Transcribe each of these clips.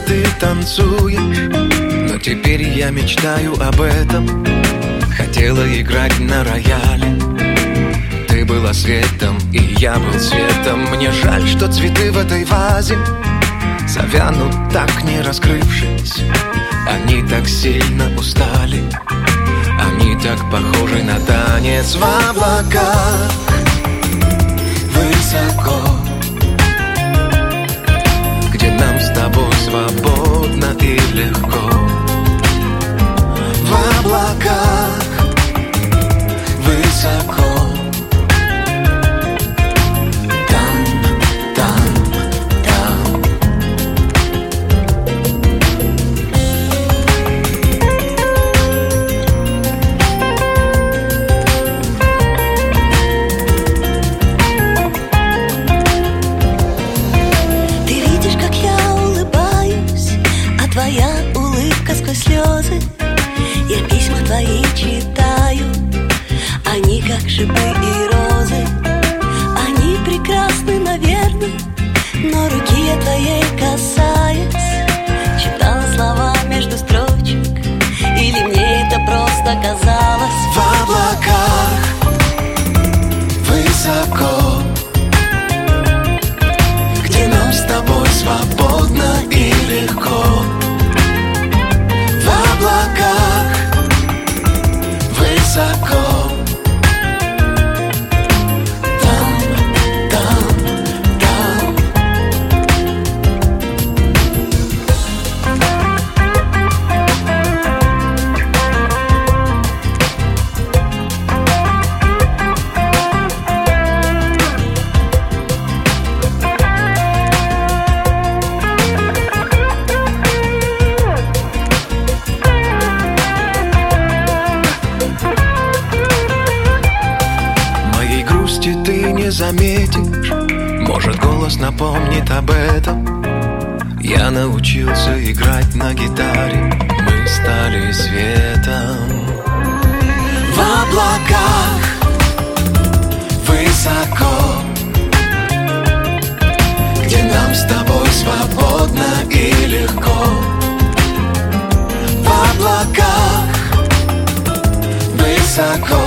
ты танцуешь, но теперь я мечтаю об этом. Хотела играть на рояле, ты была светом, и я был светом. Мне жаль, что цветы в этой вазе завянут, так не раскрывшись. Они так сильно устали, они так похожи на танец в облаках. Высоко, где нам с тобой свободно и легко. В облаках, высоко. Твоя улыбка сквозь слезы, я письма твои читаю. Они как шипы и розы, они прекрасны, наверное, но руки я твоей касаясь, читала слова между строчек, или мне это просто казалось. В облаках, высоко, где нам с тобой свободно и легко. В облаках, высоко. Там, там, там. Ты не заметишь, может, голос напомнит об этом. Я научился играть на гитаре, мы стали светом. В облаках, высоко, где нам с тобой свободно и легко. В облаках, высоко.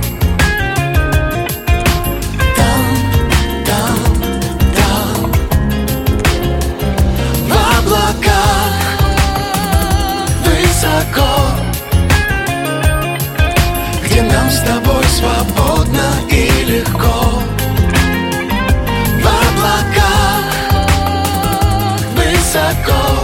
Где нам с тобой свободно и легко. В облаках, высоко.